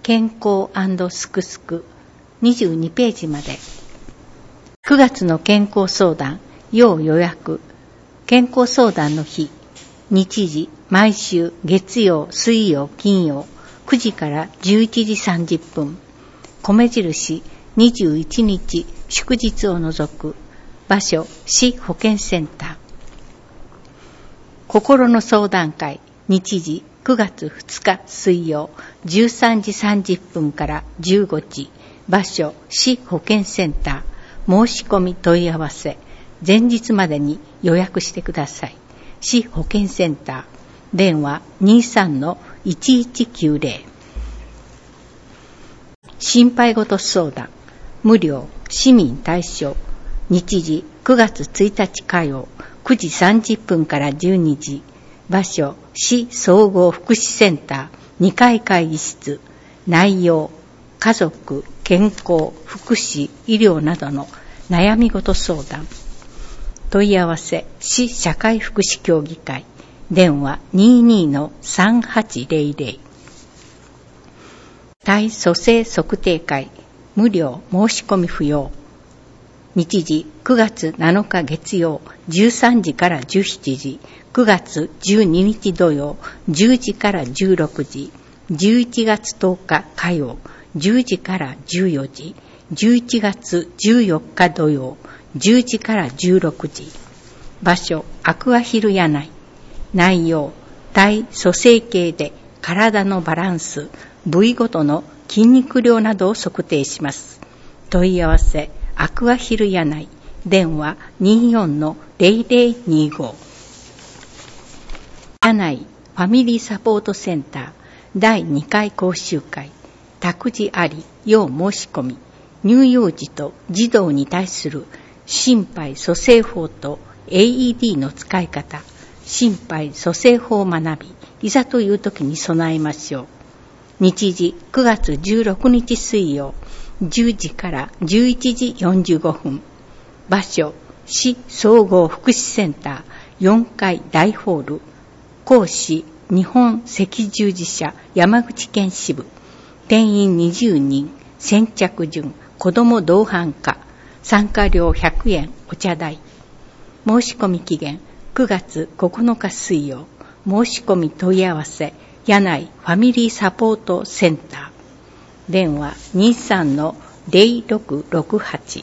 健康&すくすく22ページまで。9月の健康相談、要予約。健康相談の日、日時、毎週月曜、水曜、金曜、9時から11時30分。米印、21日、祝日を除く。場所、市保健センター。心の相談会、日時、9月2日水曜、13時30分から15時。場所、市保健センター。申し込み問い合わせ。前日までに予約してください。市保健センター。電話 23-1190。心配事相談。無料、市民対象。日時、9月1日火曜、9時30分から12時。場所、市総合福祉センター2階会議室。内容、家族、健康、福祉、医療などの悩み事相談。問い合わせ、市社会福祉協議会。電話 22-3800。体組成測定会。無料、申し込み不要。日時、9月7日月曜、13時から17時。9月12日土曜、10時から16時。11月10日火曜、10時から14時。11月14日土曜、10時から16時。場所、アクアヒル柳井。内容、体組成計で体のバランス、部位ごとの筋肉量などを測定します。問い合わせ、アクアヒル柳井。電話 24-0025。柳井ファミリーサポートセンター第2回講習会。託児あり、要申し込み。乳幼児と児童に対する心肺蘇生法と AED の使い方。心肺蘇生法を学び、いざという時に備えましょう。日時、9月16日水曜、10時から11時45分。場所、市総合福祉センター4階大ホール。講師、日本赤十字社山口県支部。定員20人。先着順。子ども同伴化。参加料100円。お茶代。申し込み期限、9月9日水曜。申し込み問い合わせ、柳井ファミリーサポートセンター。電話 23-0668。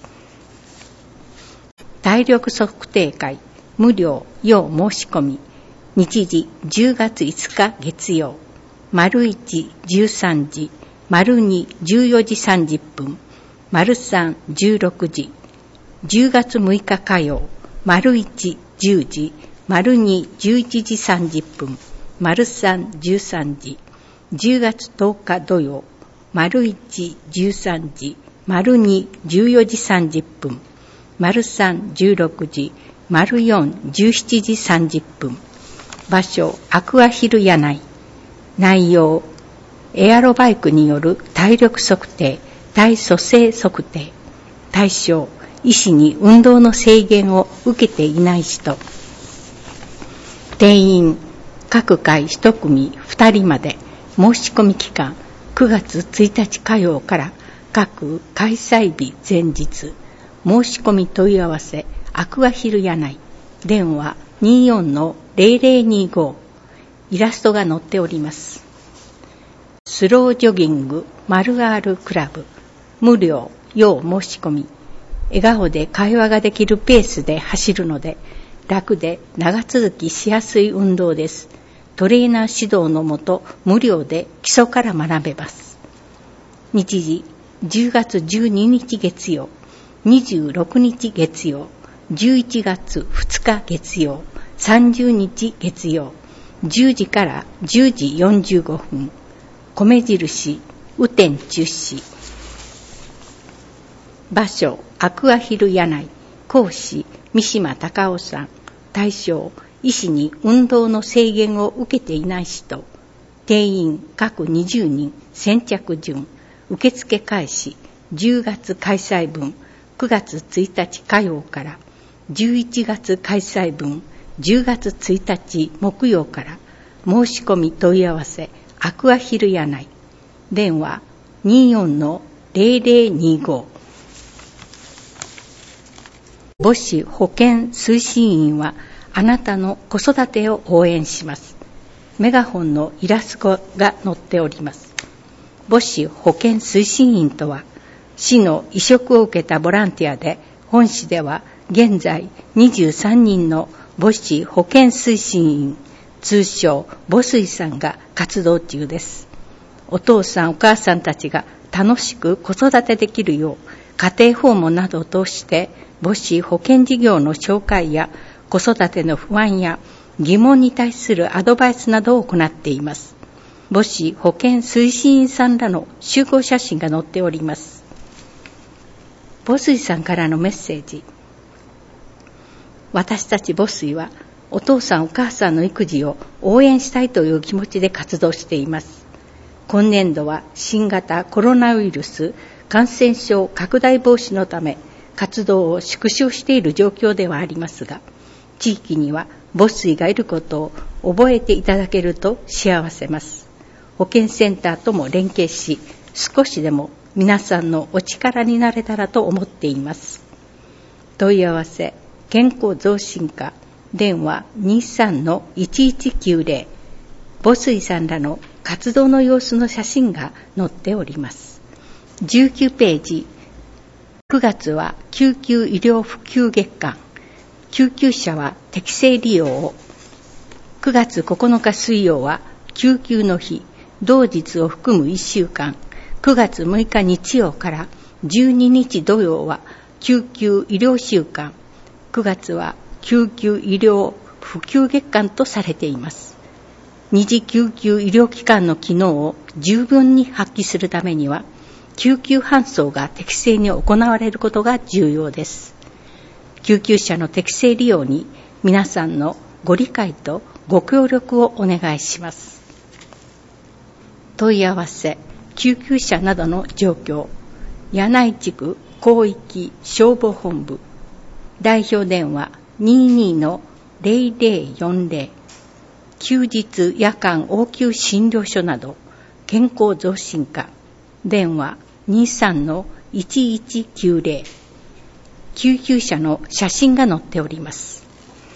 体力測定会、無料、要申し込み。日時、10月5日月曜。1、13時。2、14時30分。3、16時。10月6日火曜。1、10時。2、11時30分。3、13時。10月10日土曜。1、13時。2、14時30分。3、16時。4、17時30分。場所、アクアヒル柳井。内容、エアロバイクによる体力測定、体組成測定。対象、医師に運動の制限を受けていない人。定員、各回1組2人まで。申し込み期間、9月1日火曜から各開催日前日。申し込み問い合わせ、アクアヒル柳井。電話 24-0025。イラストが載っております。スロージョギング丸 R クラブ。無料、要申し込み。笑顔で会話ができるペースで走るので、楽で長続きしやすい運動です。トレーナー指導のもと、無料で基礎から学べます。日時、10月12日月曜、26日月曜、11月2日月曜、30日月曜、10時から10時45分。米印、雨天中止。場所、アクアヒル柳井。講師、三島隆夫さん。対象、医師に運動の制限を受けていない人。定員、各20人。先着順。受付開始、10月開催分。9月1日火曜から。11月開催分。10月1日木曜から。申し込み問い合わせ、アクアヒル柳井。電話 24-0025。母子保健推進員はあなたの子育てを応援します。メガホンのイラストが載っております。母子保健推進員とは、市の委嘱を受けたボランティアで、本市では現在23人の母子保健推進員、通称母推さんが活動中です。お父さんお母さんたちが楽しく子育てできるよう、家庭訪問などを通して母子保健事業の紹介や子育ての不安や疑問に対するアドバイスなどを行っています。母子保健推進員さんらの集合写真が載っております。母水さんからのメッセージ。私たち母水はお父さんお母さんの育児を応援したいという気持ちで活動しています。今年度は新型コロナウイルス感染症拡大防止のため活動を縮小している状況ではありますが、地域には母水がいることを覚えていただけると幸せます。保健センターとも連携し、少しでも皆さんのお力になれたらと思っています。問い合わせ、健康増進課、電話 23-1190。母水さんらの活動の様子の写真が載っております。19ページ。9月は救急医療普及月間。救急車は適正利用を。9月9日水曜は救急の日。同日を含む1週間。9月6日日曜から12日土曜は救急医療週間。9月は救急医療普及月間とされています。二次救急医療機関の機能を十分に発揮するためには、救急搬送が適正に行われることが重要です。救急車の適正利用に皆さんのご理解とご協力をお願いします。問い合わせ、救急車などの状況、柳井地区広域消防本部、代表電話 22-0040、休日夜間応急診療所など、健康増進課、電話 23-1190、救急車の写真が載っております。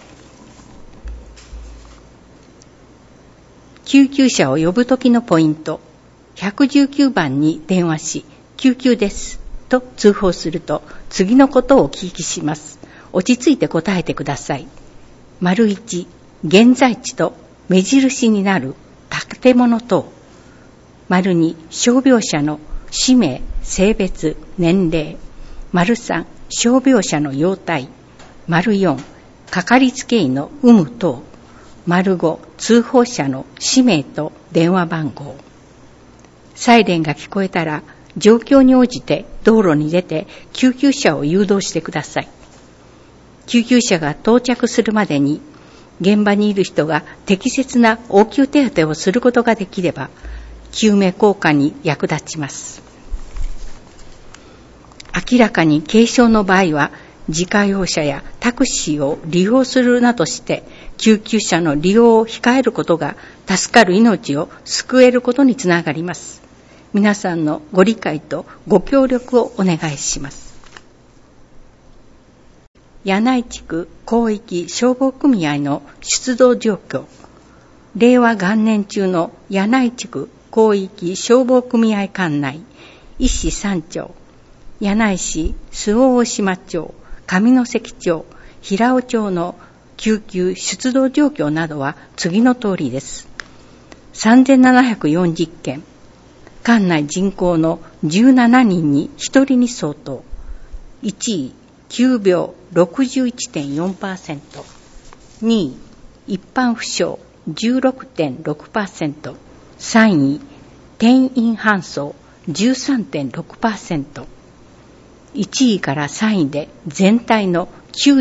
救急車を呼ぶときのポイント、119番に電話し、救急ですと通報すると、次のことをお聞きします。落ち着いて答えてください。1、現在地と目印になる建物等。2、傷病者の氏名、性別、年齢。3、傷病者の容体。4、かかりつけ医の有無等。5、通報者の氏名と電話番号。サイレンが聞こえたら、状況に応じて道路に出て救急車を誘導してください。救急車が到着するまでに、現場にいる人が適切な応急手当てをすることができれば、救命効果に役立ちます。明らかに軽傷の場合は、自家用車やタクシーを利用するなどして、救急車の利用を控えることが助かる命を救えることにつながります。皆さんのご理解とご協力をお願いします。柳井地区広域消防組合の出動状況。令和元年中の柳井地区広域消防組合管内、一市三町、柳井市周防大島町、上関町、平尾町の救急出動状況などは次の通りです。3740件、管内人口の17人に1人に相当。1位、急病 61.4%。2位、一般負傷 16.6%。3位、転院搬送 13.6%。1位から3位で全体の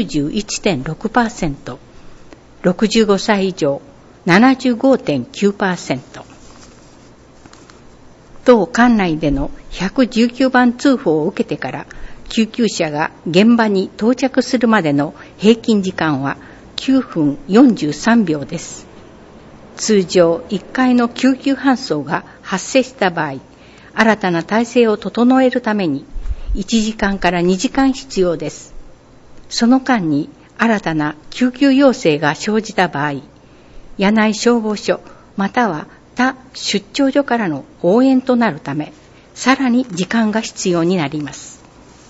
91.6%。65歳以上 75.9%。当管内での119番通報を受けてから救急車が現場に到着するまでの平均時間は9分43秒です。通常1回の救急搬送が発生した場合、 新たな体制を整えるために1時間から2時間必要です。その間に新たな救急要請が生じた場合、柳井消防署または他出張所からの応援となるため、さらに時間が必要になります。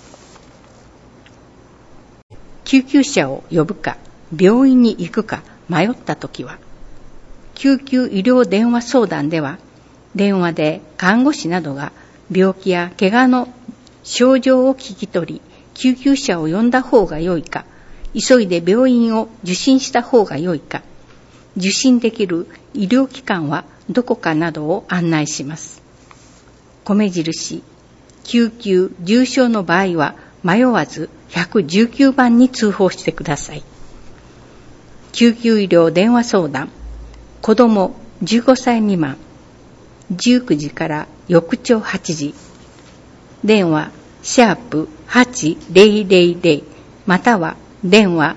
救急車を呼ぶか、病院に行くか迷ったときは、救急医療電話相談では、電話で看護師などが病気や怪我の症状を聞き取り、救急車を呼んだ方が良いか、急いで病院を受診した方が良いか、受診できる医療機関はどこかなどを案内します。米印、救急・重症の場合は迷わず119番に通報してください。救急医療電話相談、子ども15歳未満、19時から翌朝8時、電話#8000または電話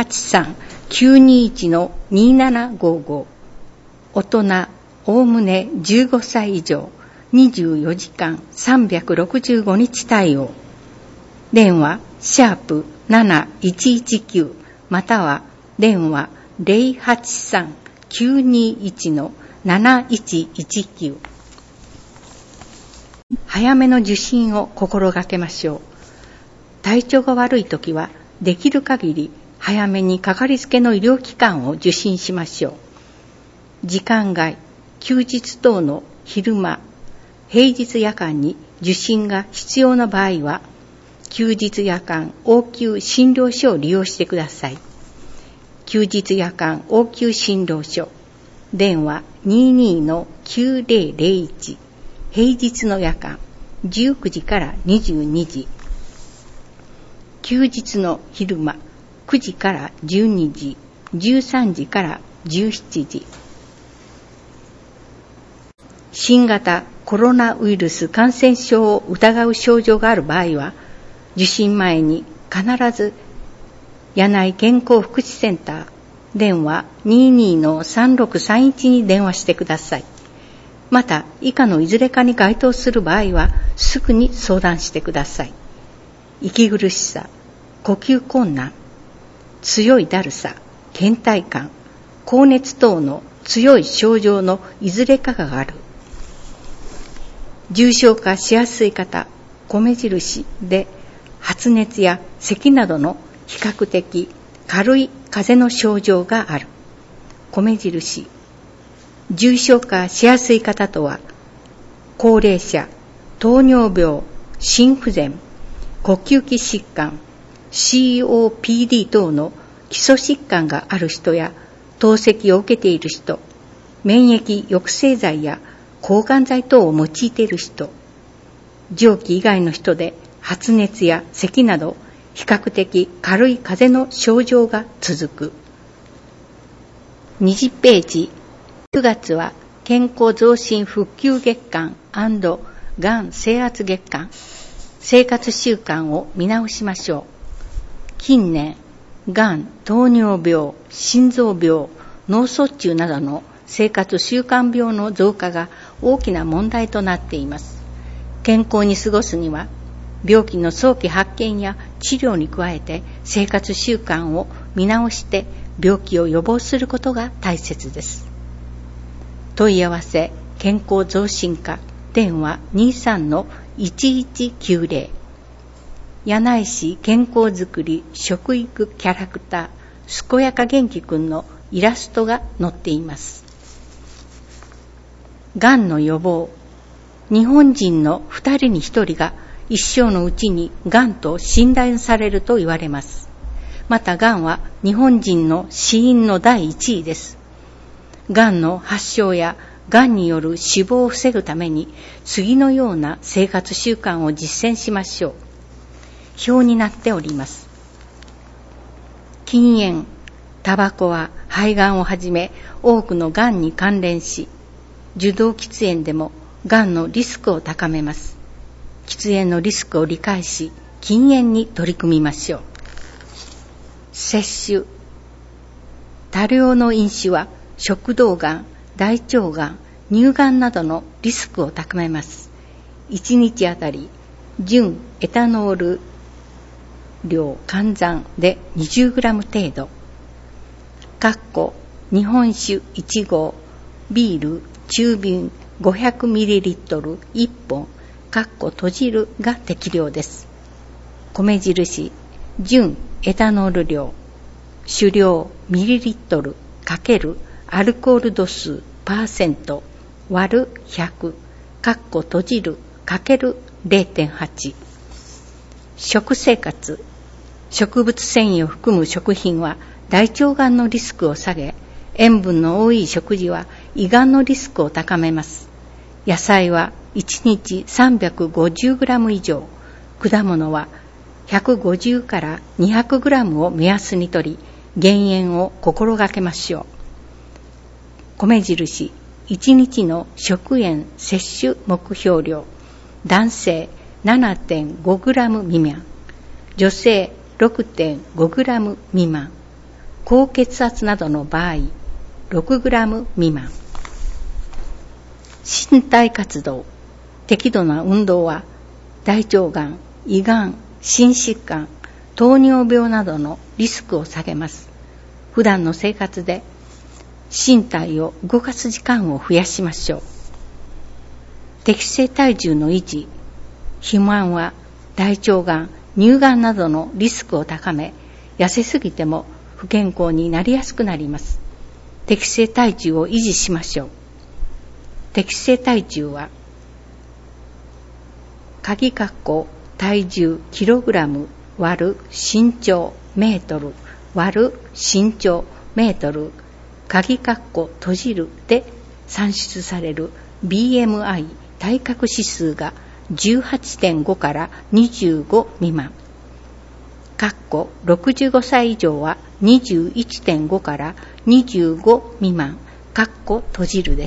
083-921-2755、大人おおむね15歳以上、24時間365日対応、電話#7119または電話 083-921-7119、早めの受診を心がけましょう。体調が悪いときはできる限り早めにかかりつけの医療機関を受診しましょう。時間外、休日等の昼間、平日夜間に受診が必要な場合は、休日夜間応急診療所を利用してください。休日夜間応急診療所、電話 22-9001、平日の夜間19時から22時、休日の昼間9時から12時、13時から17時。新型コロナウイルス感染症を疑う症状がある場合は、受診前に必ず柳井健康福祉センター電話 22-3631 に電話してください。また以下のいずれかに該当する場合はすぐに相談してください。息苦しさ、呼吸困難、強いだるさ、倦怠感、高熱等の強い症状のいずれかがある。重症化しやすい方、米印で発熱や咳などの比較的軽い風邪の症状がある。米印、重症化しやすい方とは、高齢者、糖尿病、心不全、呼吸器疾患、COPD 等の基礎疾患がある人や、透析を受けている人、免疫抑制剤や抗がん剤等を用いている人、上気以外の人で発熱や咳など比較的軽い風邪の症状が続く。20ページ、9月は健康増進復旧月間&がん征圧月間、生活習慣を見直しましょう。近年、がん、糖尿病、心臓病、脳卒中などの生活習慣病の増加が大きな問題となっています。健康に過ごすには、病気の早期発見や治療に加えて生活習慣を見直して病気を予防することが大切です。問い合わせ健康増進課電話 23-1190、 柳井市健康づくり食育キャラクター健やか元気くんのイラストが載っています。がんの予防、日本人の2人に1人が一生のうちにがんと診断されると言われます。またがんは日本人の死因の第1位です。がんの発症やがんによる死亡を防ぐために次のような生活習慣を実践しましょう。表になっております。禁煙、タバコは肺がんをはじめ多くのがんに関連し、受動喫煙でもがんのリスクを高めます。喫煙のリスクを理解し、禁煙に取り組みましょう。摂取、多量の飲酒は食道がん、大腸がん、乳がんなどのリスクを高めます。 1日あたり純エタノール量換算で 20g 程度。日本酒1合、ビール中瓶 500ml 1本、閉じるが適量です。米印、純エタノール量、酒量ミリリットル×アルコール度数パーセント割る100、閉じる× 0.8。食生活、植物繊維を含む食品は大腸がんのリスクを下げ、塩分の多い食事は胃がんのリスクを高めます。野菜は1日 350g 以上、果物は150から 200g を目安にとり、減塩を心がけましょう。米印、1日の食塩摂取目標量、男性 7.5g 未満、女性 6.5g 未満、高血圧などの場合 6g 未満。身体活動、適度な運動は大腸がん、胃がん、心疾患、糖尿病などのリスクを下げます。普段の生活で身体を動かす時間を増やしましょう。適正体重の維持、肥満は大腸がん、乳がんなどのリスクを高め、痩せすぎても不健康になりやすくなります。適正体重を維持しましょう。適正体重は体重キログラム割る身長メートル割る身長メートル閉じるで算出される BMI 体格指数が 18.5 から25未満。65歳以上は 21.5 から25未満。閉じるです。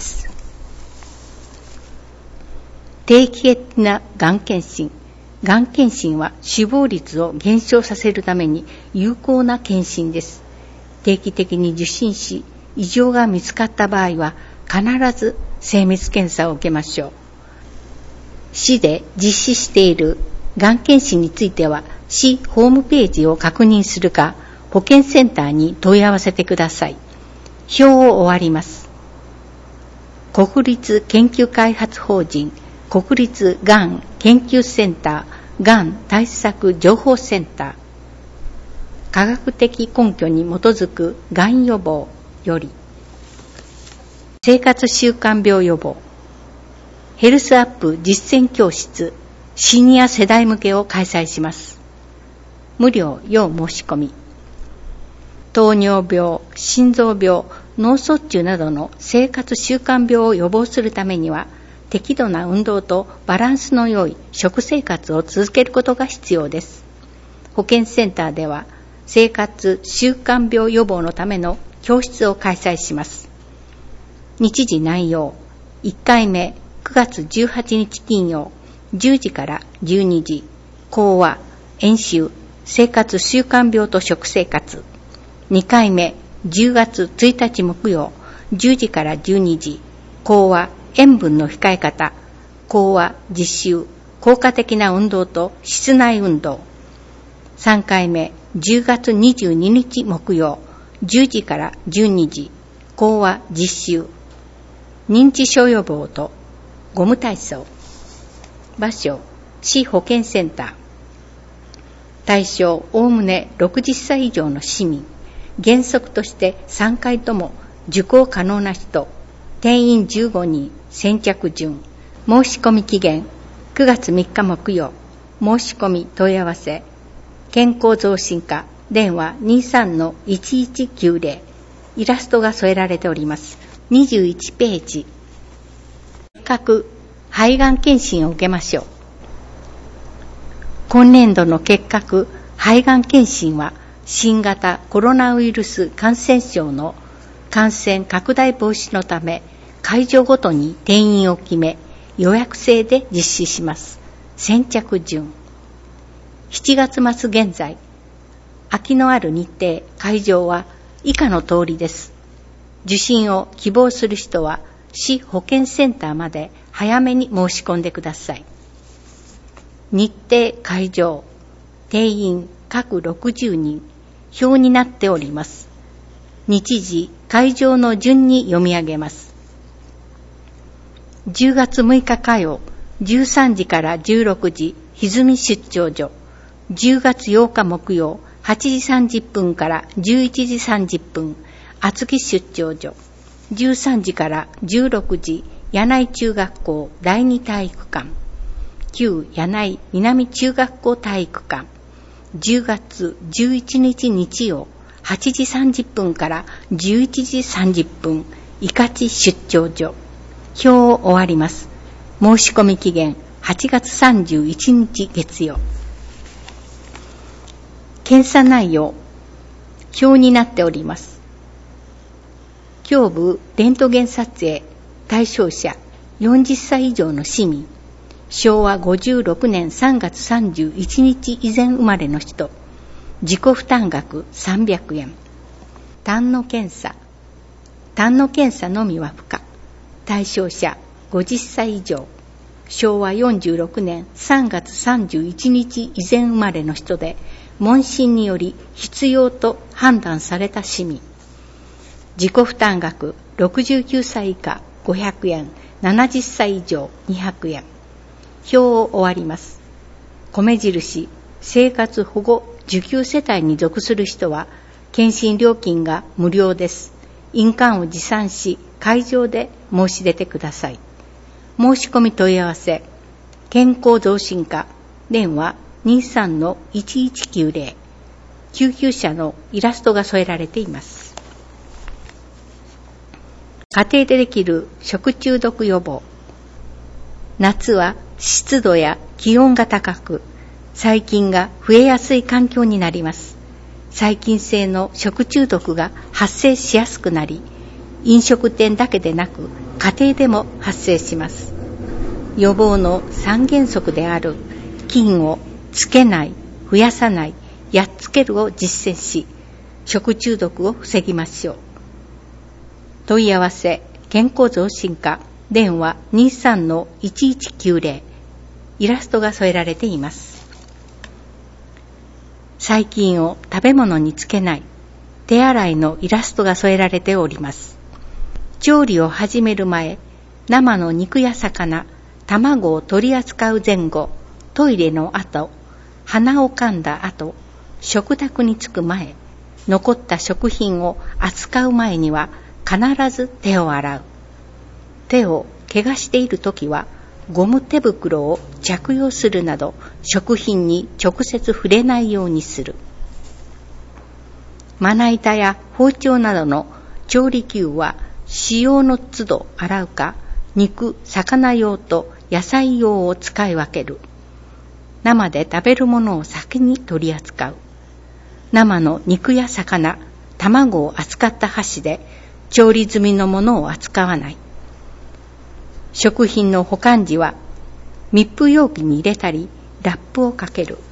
定期的ながん検診。がん検診は死亡率を減少させるために有効な検診です。定期的に受診し、異常が見つかった場合は必ず精密検査を受けましょう。市で実施しているがん検診については、市ホームページを確認するか、保健センターに問い合わせてください。表を終わります。国立研究開発法人国立がん研究センターがん対策情報センター、科学的根拠に基づくがん予防より、生活習慣病予防ヘルスアップ実践教室シニア世代向けを開催します。無料要申し込み。糖尿病、心臓病、脳卒中などの生活習慣病を予防するためには、適度な運動とバランスの良い食生活を続けることが必要です。保健センターでは、生活習慣病予防のための教室を開催します。日時内容、1回目9月18日金曜10時から12時、講話、演習、生活習慣病と食生活。2回目10月1日木曜10時から12時、講話、塩分の控え方、講話、実習、効果的な運動と室内運動。3回目10月22日木曜10時から12時、講話、実習、認知症予防とゴム体操。場所、市保健センター。対象、おおむね60歳以上の市民。原則として3回とも受講可能な人。定員15人。先着順。申し込み期限9月3日木曜。申し込み問い合わせ。健康増進課電話 23-1190。イラストが添えられております。21ページ。肺がん検診を受けましょう。今年度の結核肺がん検診は、新型コロナウイルス感染症の感染拡大防止のため、会場ごとに定員を決め、予約制で実施します。先着順。7月末現在、空きのある日程、会場は以下の通りです。受診を希望する人は、市保健センターまで早めに申し込んでください。 日程会場、定員各60人、表になっております。日時、会場の順に読み上げます。10月6日火曜、13時から16時、歪み出張所。10月8日木曜、8時30分から11時30分、厚木出張所。13時から16時、柳井中学校第二体育館。旧柳井南中学校体育館。10月11日日曜、8時30分から11時30分、伊勝出張所。表を終わります。申し込み期限8月31日月曜。検査内容、表になっております。胸部レントゲン撮影、対象者40歳以上の市民、昭和56年3月31日以前生まれの人、自己負担額300円。胆の検査のみは不可。対象者50歳以上、昭和46年3月31日以前生まれの人で、問診により必要と判断された市民。自己負担額69歳以下500円、70歳以上200円。表を終わります。米印、生活保護受給世帯に属する人は、検診料金が無料です。印鑑を持参し、会場で申し出てください。申し込み問い合わせ、健康増進課、電話 23-1190、救急車のイラストが添えられています。家庭でできる食中毒予防。夏は湿度や気温が高く、細菌が増えやすい環境になります。細菌性の食中毒が発生しやすくなり、飲食店だけでなく家庭でも発生します。予防の3原則である菌をつけない、増やさない、やっつけるを実践し、食中毒を防ぎましょう。問い合わせ、健康増進課、電話 23-1190、イラストが添えられています。細菌を食べ物につけない、手洗いのイラストが添えられております。調理を始める前、生の肉や魚、卵を取り扱う前後、トイレの後、鼻を噛んだ後、食卓に着く前、残った食品を扱う前には必ず手を洗う。手を怪我しているときは、ゴム手袋を着用するなど、食品に直接触れないようにする。まな板や包丁などの調理器具は、使用の都度洗うか、肉、魚用と野菜用を使い分ける。生で食べるものを先に取り扱う。生の肉や魚、卵を扱った箸で、調理済みのものを扱わない。食品の保管時は密封容器に入れたりラップをかける。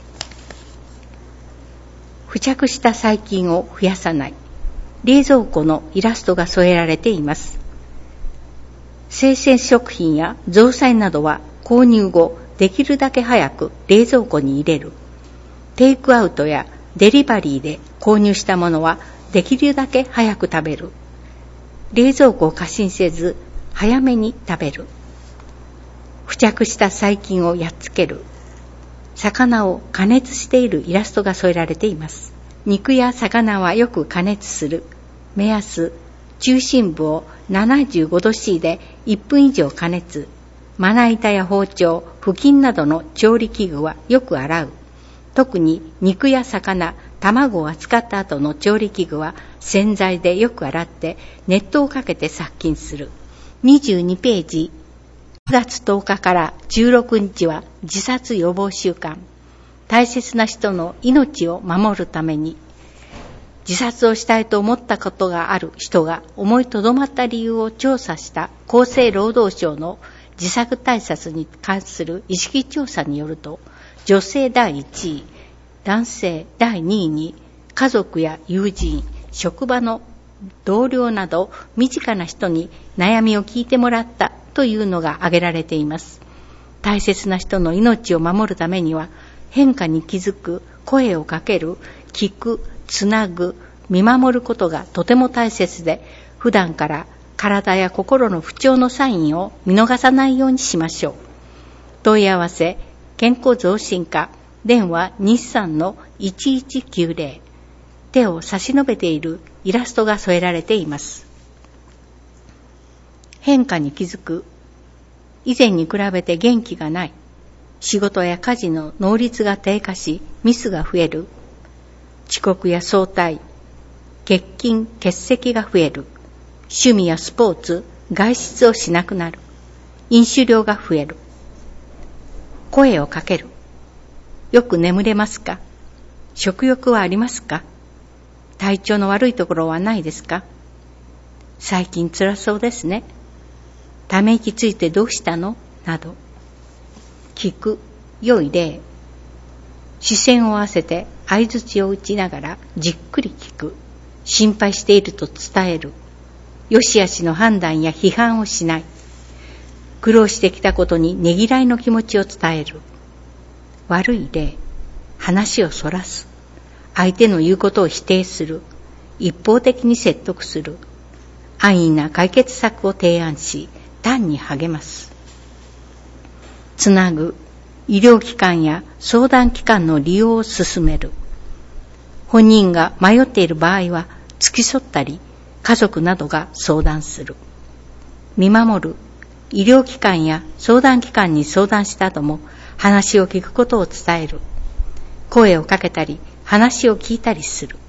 付着した細菌を増やさない。冷蔵庫のイラストが添えられています。生鮮食品や雑菜などは購入後できるだけ早く冷蔵庫に入れる。テイクアウトやデリバリーで購入したものはできるだけ早く食べる。冷蔵庫を過信せず早めに食べる。付着した細菌をやっつける。魚を加熱しているイラストが添えられています。肉や魚はよく加熱する。目安、中心部を75度 C で1分以上加熱。まな板や包丁、布巾などの調理器具はよく洗う。特に肉や魚、卵を扱った後の調理器具は洗剤でよく洗って熱湯をかけて殺菌する。22ページ。9月10日から16日は自殺予防週間。大切な人の命を守るために、自殺をしたいと思ったことがある人が思いとどまった理由を調査した厚生労働省の自殺対策に関する意識調査によると、女性第1位、男性第2位に家族や友人、職場の同僚など身近な人に悩みを聞いてもらったというのが挙げられています。 大切な人の命を守るためには、変化に気づく、声をかける、聞く、つなぐ、見守ることがとても大切で、普段から体や心の不調のサインを見逃さないようにしましょう。問い合わせ、健康増進課、電話23-1190。手を差し伸べているイラストが添えられています。変化に気づく。以前に比べて元気がない。仕事や家事の能率が低下し、ミスが増える。遅刻や早退、欠勤、欠席が増える。趣味やスポーツ、外出をしなくなる。飲酒量が増える。声をかける。よく眠れますか？食欲はありますか？体調の悪いところはないですか？最近辛そうですね。ため息ついてどうしたの？など。聞く、良い例。視線を合わせて相槌を打ちながらじっくり聞く。心配していると伝える。よしあしの判断や批判をしない。苦労してきたことにねぎらいの気持ちを伝える。悪い例。話をそらす。相手の言うことを否定する。一方的に説得する。安易な解決策を提案し、単に励ます。つなぐ。医療機関や相談機関の利用を進める。本人が迷っている場合は、付き添ったり、家族などが相談する。見守る。医療機関や相談機関に相談した後も、話を聞くことを伝える。声をかけたり、話を聞いたりする。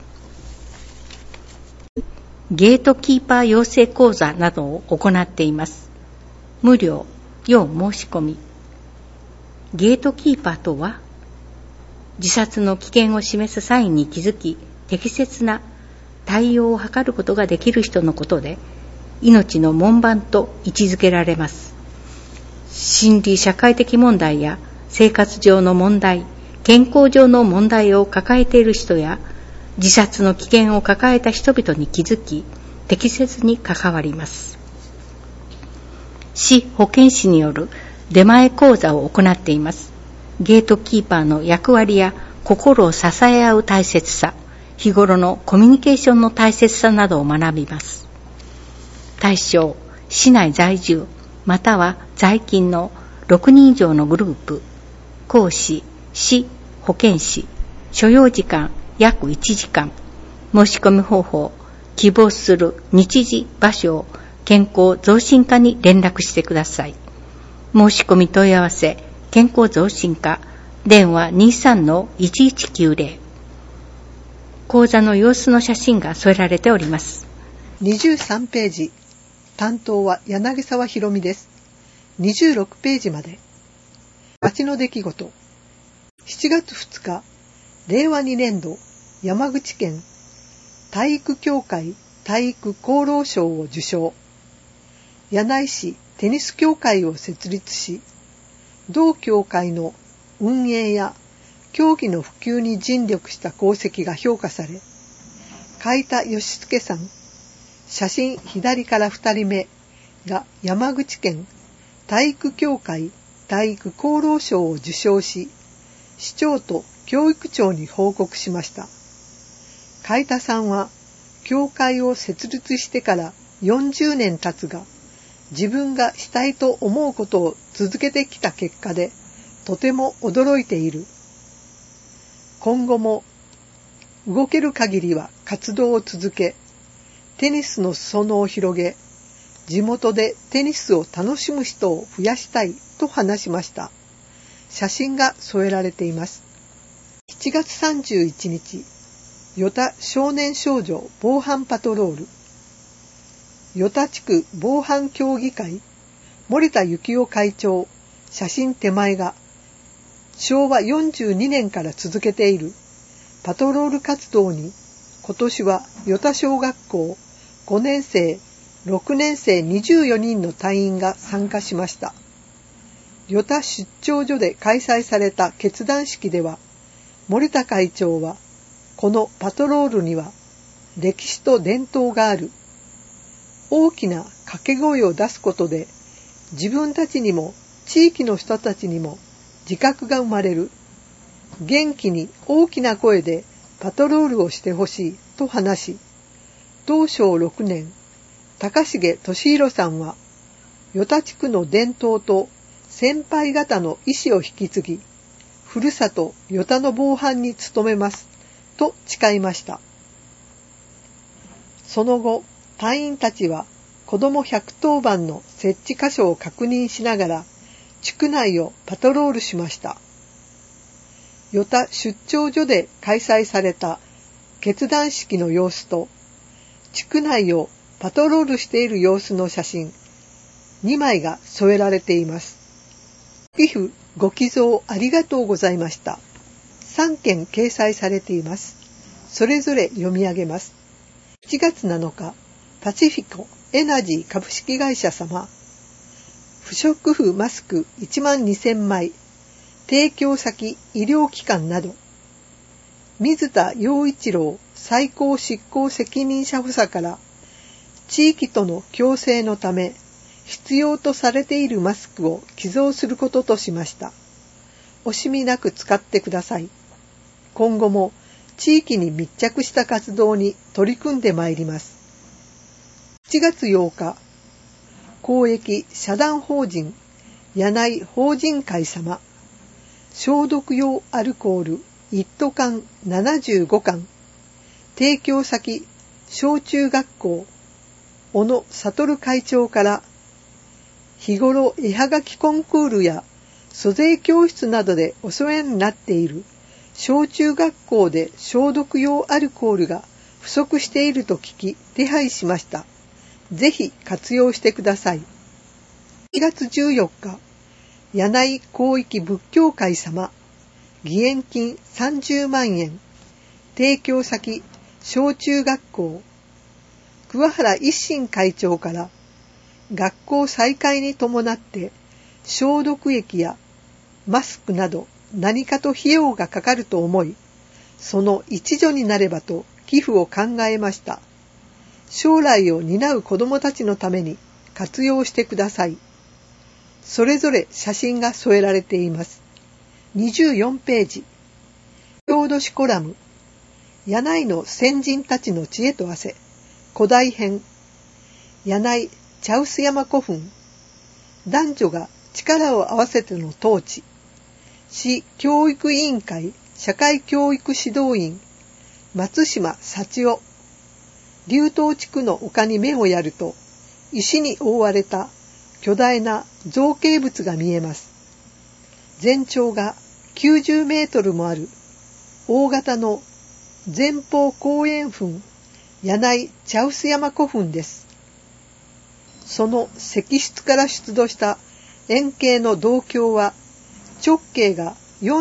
ゲートキーパー養成講座などを行っています。無料、要申し込み。ゲートキーパーとは、自殺の危険を示すサインに気づき、適切な対応を図ることができる人のことで、命の門番と位置づけられます。心理社会的問題や生活上の問題、健康上の問題を抱えている人や、自殺の危険を抱えた人々に気づき、適切に関わります。市保健師による出前講座を行っています。ゲートキーパーの役割や心を支え合う大切さ、日頃のコミュニケーションの大切さなどを学びます。対象、市内在住、または在勤の6人以上のグループ。講師、市保健師。所要時間約1時間。申し込み方法、希望する日時、場所を健康増進課に連絡してください。申し込み問い合わせ、健康増進課、電話23-1190。講座の様子の写真が添えられております。 23ページ、担当は柳沢ひろみです。26ページまで。町の出来事。7月2日、令和2年度、山口県体育協会体育功労賞を受賞。柳井市テニス協会を設立し、同協会の運営や競技の普及に尽力した功績が評価され、海田義介さん、写真左から2人目が山口県体育協会体育功労賞を受賞し、市長と教育長に報告しました。海田さんは、協会を設立してから40年経つが、自分がしたいと思うことを続けてきた結果で、とても驚いている。今後も動ける限りは活動を続け、テニスの裾野を広げ、地元でテニスを楽しむ人を増やしたいと話しました。写真が添えられています。7月31日、与田少年少女防犯パトロール。与田地区防犯協議会、森田幸雄会長、写真手前が、昭和42年から続けているパトロール活動に、今年は与田小学校5年生、6年生24人の隊員が参加しました。与田出張所で開催された結団式では、森田会長は、このパトロールには歴史と伝統がある。大きな掛け声を出すことで、自分たちにも地域の人たちにも自覚が生まれる。元気に大きな声でパトロールをしてほしいと話し、同正6年、高重俊弘さんは、与田地区の伝統と先輩方の意思を引き継ぎ、ふるさと与田の防犯に努めます、と誓いました。その後、隊員たちは子ども110番の設置箇所を確認しながら、地区内をパトロールしました。与田出張所で開催された結団式の様子と、地区内をパトロールしている様子の写真2枚が添えられています。寄付ご寄贈ありがとうございました。3件掲載されています。それぞれ読み上げます。1月7日、パシフィコエナジー株式会社様。不織布マスク12000枚。提供先医療機関など。水田陽一郎最高執行責任者補佐から地域との共生のため必要とされているマスクを寄贈することとしました。惜しみなく使ってください。今後も地域に密着した活動に取り組んでまいります。7月8日、公益社団法人柳井法人会様。消毒用アルコール一斗缶75缶。提供先小中学校小野悟会長から日頃絵はがきコンクールや租税教室などでお世話になっている小中学校で消毒用アルコールが不足していると聞き手配しました。ぜひ活用してください。4月14日、柳井広域仏教会様。義援金30万円。提供先小中学校。桑原一心会長から学校再開に伴って消毒液やマスクなど何かと費用がかかると思い、その一助になればと寄付を考えました。将来を担う子どもたちのために活用してください。それぞれ写真が添えられています。24ページ。郷土史コラム。柳井の先人たちの知恵と汗。古代編。柳井茶臼山古墳。男女が力を合わせての統治。市教育委員会社会教育指導員。松島幸男。龍東地区の丘に目をやると、石に覆われた巨大な造形物が見えます。全長が90メートルもある大型の前方後円墳柳井茶臼山古墳です。その石室から出土した円形の銅鏡は直径が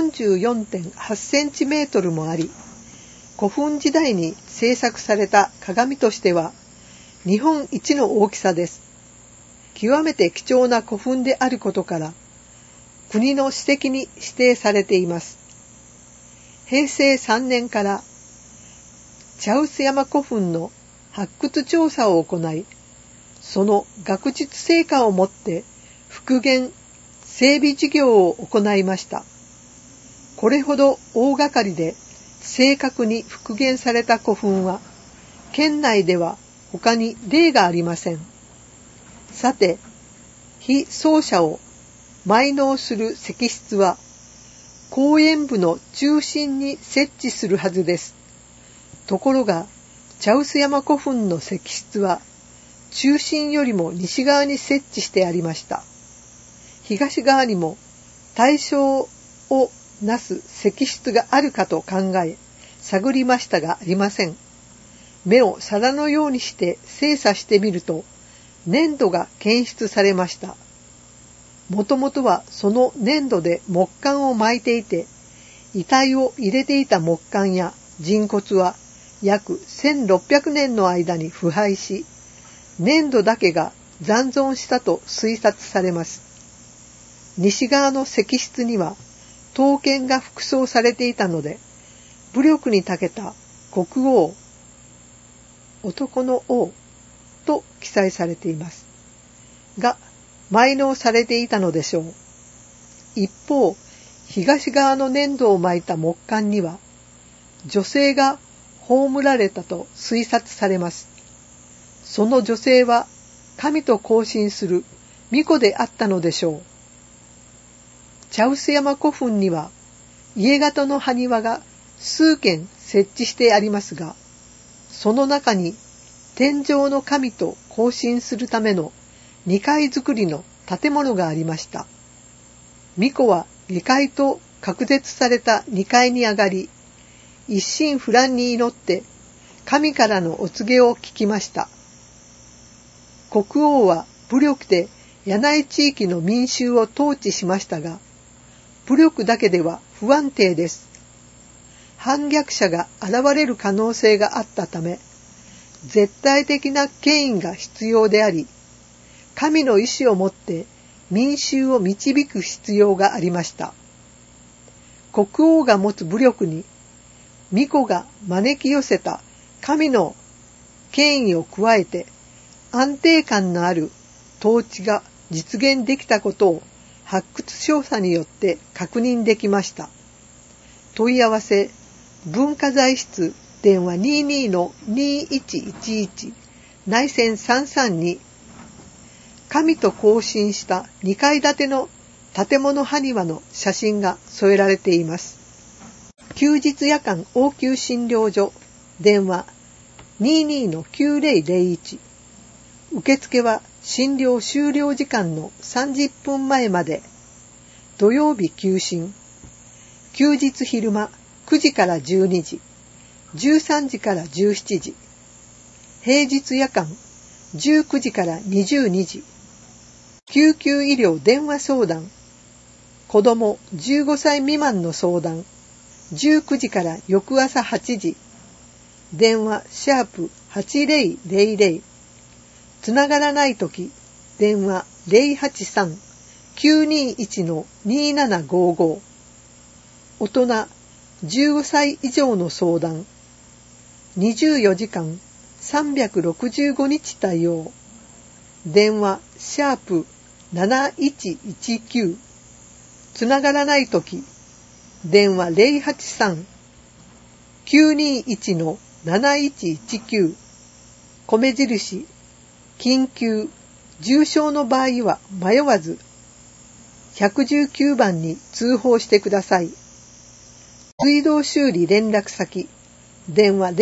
44.8 センチメートルもあり、古墳時代に製作された鏡としては日本一の大きさです。極めて貴重な古墳であることから国の史跡に指定されています。平成3年から茶臼山古墳の発掘調査を行い、その学術成果をもって復元整備事業を行いました。これほど大掛かりで正確に復元された古墳は県内では他に例がありません。さて、被葬者を埋納する石室は後円部の中心に設置するはずです。ところが茶臼山古墳の石室は中心よりも西側に設置してありました。東側にも対象をなす石室があるかと考え探りましたがありません。目を皿のようにして精査してみると粘土が検出されました。もともとはその粘土で木管を巻いていて、遺体を入れていた木管や人骨は約1600年の間に腐敗し、粘土だけが残存したと推察されます。西側の石室には刀剣が副葬されていたので、武力に長けた国王、男の王と記載されています。が、埋納されていたのでしょう。 一方、東側の粘土を巻いた木簡には、女性が葬られたと推察されます。その女性は神と交信する巫女であったのでしょう。茶臼山古墳には家型の埴輪が数軒設置してありますが、その中に天上の神と交信するための2階造りの建物がありました。巫女は下界と隔絶された2階に上がり、一心不乱に祈って神からのお告げを聞きました。国王は武力で柳井地域の民衆を統治しましたが、武力だけでは不安定です。反逆者が現れる可能性があったため、絶対的な権威が必要であり、神の意志をもって民衆を導く必要がありました。国王が持つ武力に、巫女が招き寄せた神の権威を加えて、安定感のある統治が実現できたことを発掘調査によって確認できました。問い合わせ、文化財室電話 22-2111 内線332、神と交信した2階建ての建物埴輪の写真が添えられています。休日夜間応急診療所電話 22-9001、受付は診療終了時間の30分前まで、土曜日休診、休日昼間9時から12時、13時から17時、平日夜間19時から22時、救急医療電話相談、子供15歳未満の相談、19時から翌朝8時、電話#8000、つながらないとき、電話 083-921-2755、大人15歳以上の相談、24時間365日対応、電話#7119、つながらないとき、電話 083-921-7119、米印、緊急、重症の場合は迷わず、119番に通報してください。水道修理連絡先、電話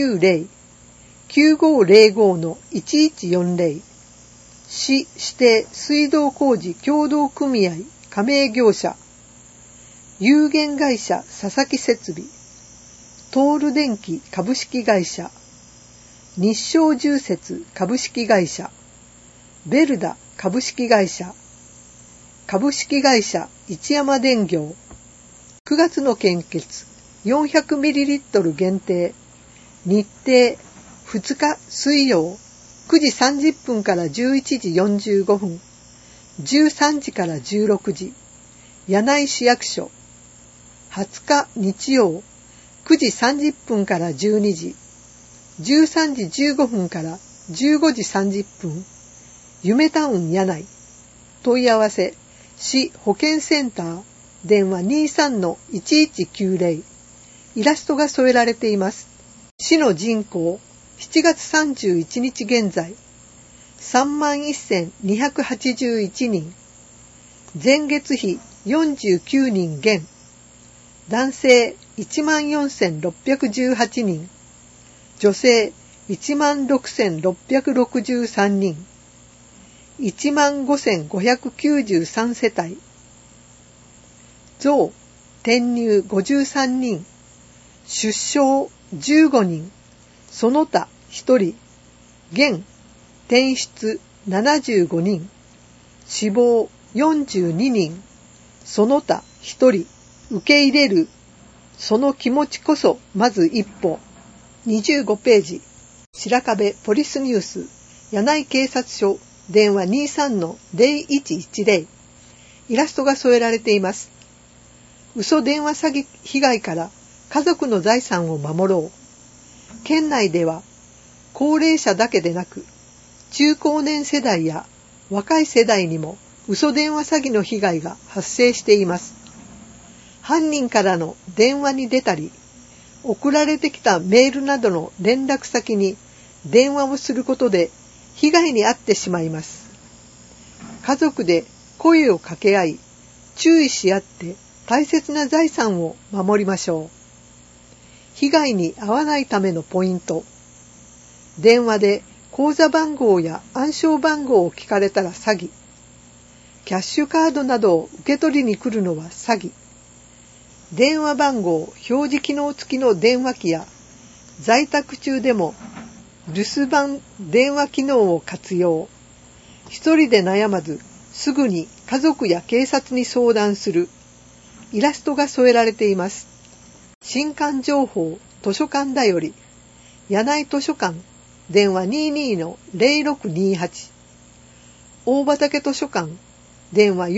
090-9505-1140、市指定水道工事協同組合加盟業者、有限会社佐々木設備、トール電機株式会社、日照重設株式会社、ベルダ株式会社、株式会社一山電業、9月の献血 400ml 限定、日程2日水曜9時30分から11時45分、13時から16時、柳井市役所、20日日曜9時30分から12時、13時15分から15時30分、夢タウン柳井、問い合わせ、市保健センター、電話 23-1190、イラストが添えられています。市の人口、7月31日現在、31,281人、前月比49人減、男性 14,618 人、女性 16,663 人、15,593 世帯、増、転入53人、出生15人、その他1人、減、転出75人、死亡42人、その他1人、受け入れる、その気持ちこそまず一歩。25ページ、白壁ポリスニュース、柳井警察署、電話 23-0110、イラストが添えられています。嘘電話詐欺被害から家族の財産を守ろう。県内では高齢者だけでなく、中高年世代や若い世代にも嘘電話詐欺の被害が発生しています。犯人からの電話に出たり、送られてきたメールなどの連絡先に電話をすることで被害に遭ってしまいます。家族で声を掛け合い、注意し合って大切な財産を守りましょう。被害に遭わないためのポイント。電話で口座番号や暗証番号を聞かれたら詐欺。キャッシュカードなどを受け取りに来るのは詐欺。電話番号表示機能付きの電話機や在宅中でも留守番電話機能を活用。一人で悩まずすぐに家族や警察に相談する。イラストが添えられています。新刊情報図書館だより柳井図書館電話 22-0628 大畑図書館電話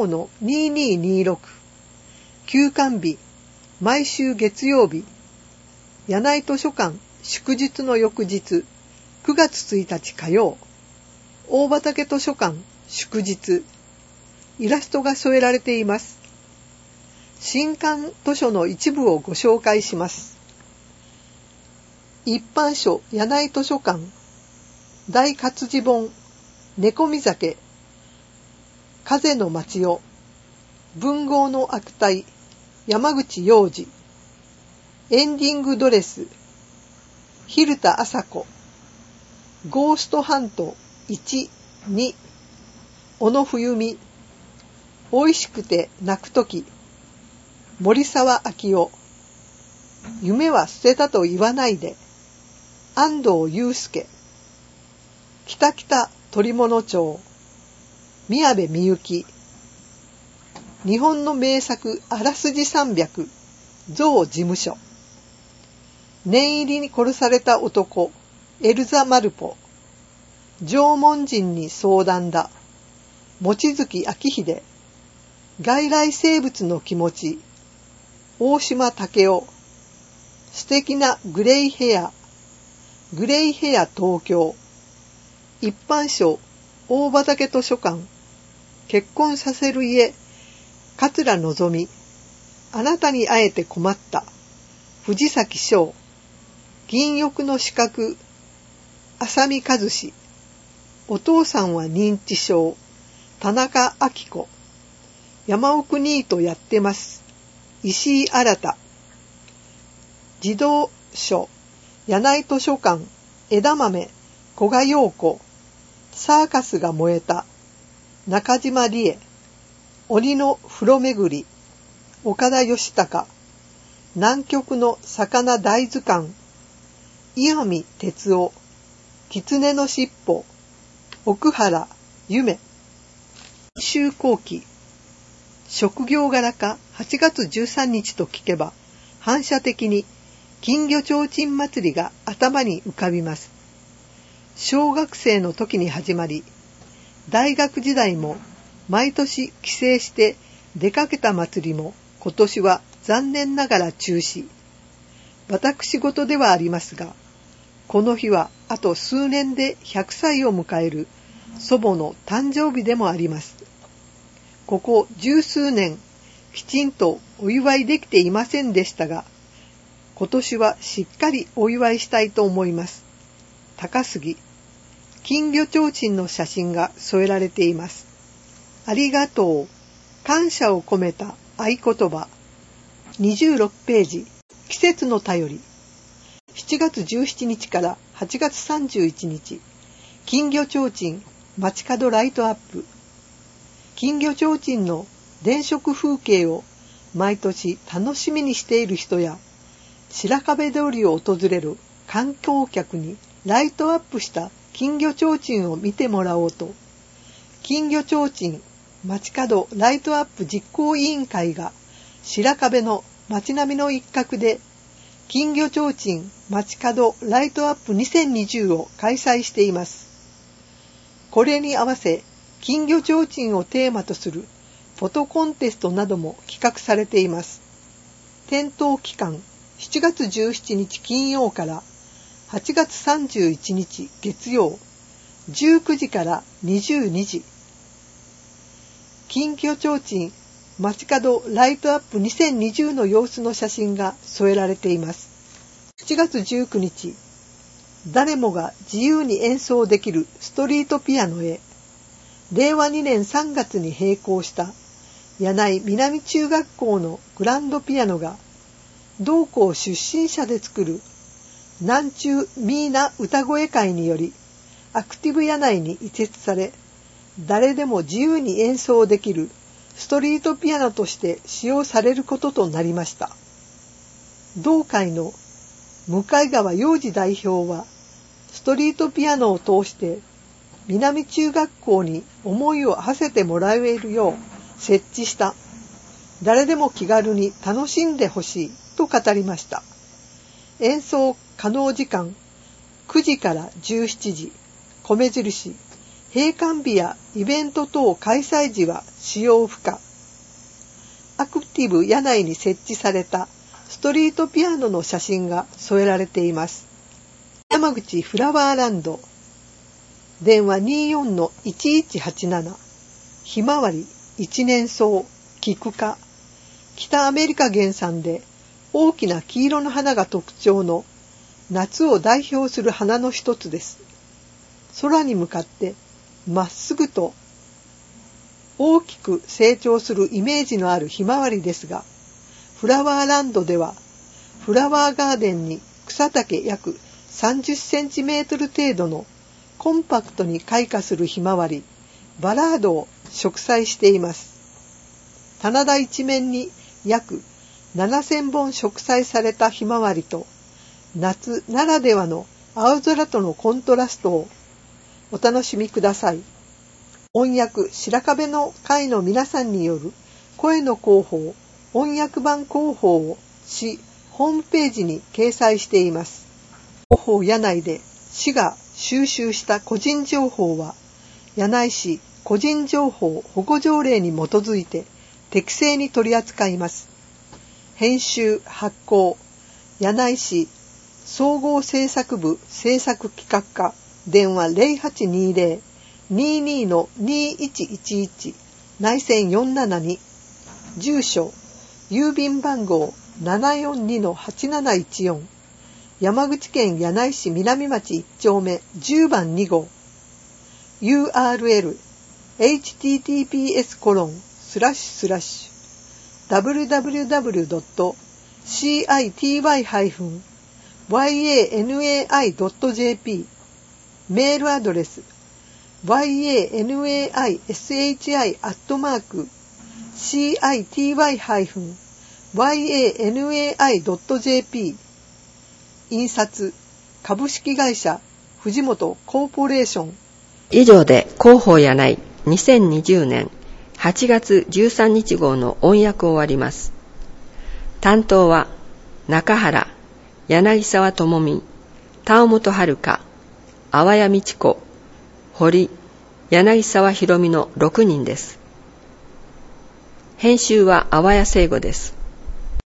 45-2226 休館日毎週月曜日柳井図書館祝日の翌日9月1日火曜大畑図書館祝日イラストが添えられています。新刊図書の一部をご紹介します。一般書柳井図書館大活字本猫見酒風の町代文豪の悪態山口洋二エンディングドレス蛭田麻子ゴーストハント1、2小野冬美おいしくて泣くとき森沢明夫夢は捨てたと言わないで安藤祐介北北鳥物町宮部みゆき日本の名作あらすじ300象事務所念入りに殺された男エルザ・マルポ縄文人に相談だ望月昭秀外来生物の気持ち大島武夫素敵なグレイヘア東京一般書大畑図書館結婚させる家桂のぞみあなたに会えて困った藤崎翔銀翼の資格浅見和志お父さんは認知症田中明子山奥ニートやってます石井新児童書柳井図書館枝豆古賀陽子サーカスが燃えた中島理恵鬼の風呂巡り岡田義孝南極の魚大図鑑岩見哲夫狐のしっぽ奥原夢秋後期職業柄か8月13日と聞けば反射的に金魚ちょうちん祭りが頭に浮かびます。小学生の時に始まり大学時代も毎年帰省して出かけた祭りも今年は残念ながら中止。私事ではありますが、この日はあと数年で100歳を迎える祖母の誕生日でもあります。ここ十数年きちんとお祝いできていませんでしたが、今年はしっかりお祝いしたいと思います。高杉金魚ちょうちんの写真が添えられています。ありがとう感謝を込めた合言葉26ページ季節の便り7月17日から8月31日金魚ちょうちん街角ライトアップ金魚ちょうちんの電飾風景を毎年楽しみにしている人や白壁通りを訪れる観光客にライトアップした金魚ちょうちんを見てもらおうと金魚ちょうちん街角ライトアップ実行委員会が白壁の街並みの一角で金魚ちょうちん街角ライトアップ2020を開催しています。これに合わせ金魚ちょうちんをテーマとするフォトコンテストなども企画されています。点灯期間7月17日金曜から8月31日月曜19時から22時近畿提灯街角ライトアップ2020の様子の写真が添えられています。7月19日、誰もが自由に演奏できるストリートピアノへ、令和2年3月に閉校した柳井南中学校のグランドピアノが、同校出身者で作る南中ミーナ歌声会により、アクティブ柳井に移設され、誰でも自由に演奏できるストリートピアノとして使用されることとなりました。同会の向川洋二代表は、ストリートピアノを通して南中学校に思いを馳せてもらえるよう設置した誰でも気軽に楽しんでほしいと語りました。演奏可能時間9時から17時、米印、閉館日やイベント等開催時は使用不可。アクティブ柳井に設置されたストリートピアノの写真が添えられています。山口フラワーランド、電話 24-1187、ひまわり一年草、キク科、北アメリカ原産で大きな黄色の花が特徴の夏を代表する花の一つです。空に向かってまっすぐと大きく成長するイメージのあるひまわりですが、フラワーランドではフラワーガーデンに草丈約30センチメートル程度のコンパクトに開花するひまわり、バラードを植栽しています。棚田一面に約7000本植栽されたひまわりと、夏ならではの青空とのコントラストをお楽しみください。音訳白壁の会の皆さんによる声の広報、音訳版広報を市ホームページに掲載しています。広報柳井で市が収集した個人情報は、柳井市個人情報保護条例に基づいて適正に取り扱います。編集発行、柳井市総合制作部制作企画課、電話 0820-22-2111 内線472、住所郵便番号 742-8714、山口県柳井市南町1丁目10番2号、 URL https://www.city-yanai.jp、 メールアドレス yanaishi@city-yanai.jp、 印刷株式会社藤本コーポレーション。 以上で広報柳井2020年8月13日号の音訳を終わります。担当は中原、柳沢智美、田尾本遥、淡谷美智子、堀、柳沢博美の6人です。編集は淡谷聖吾です。